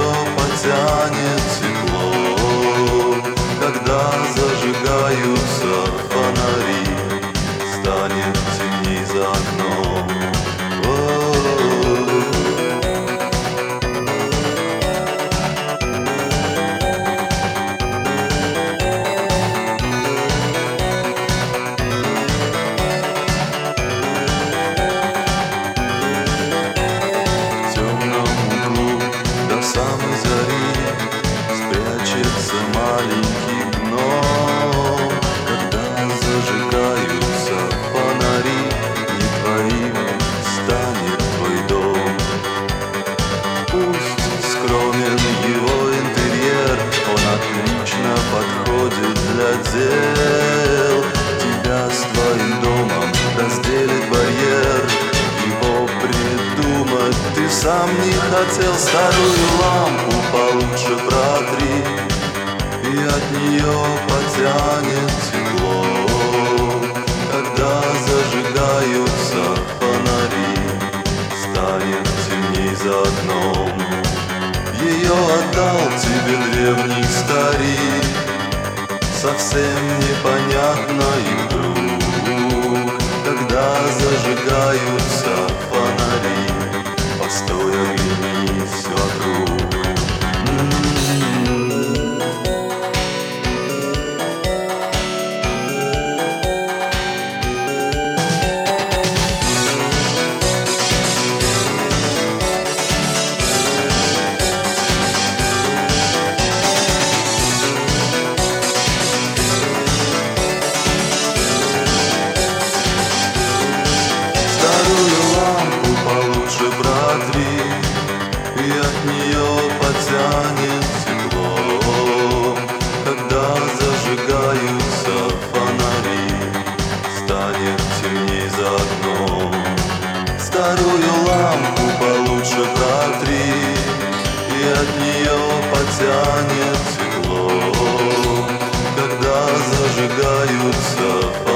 потянет тепло, когда зажигаются фонари, станет темней за окном. Самой зари спрячется маленький гном. Когда зажигаются фонари, не твоим станет твой дом. Пусть скромен его интерьер, он отлично подходит для дел. Тебя с твоим домом разделит барьер, его придумать ты сам не хотел. Старую лампу получше протри, и от нее потянет тепло. Когда зажигаются фонари, станет темней за окном. Ее отдал тебе древний старик, совсем непонятный друг. Когда зажигаются фонари, постой, оглянись вокруг. И от нее потянет тепло. Когда зажигаются фонари, станет темней за окном. Старую лампу получше протри, и от нее потянет тепло. Когда зажигаются фонари,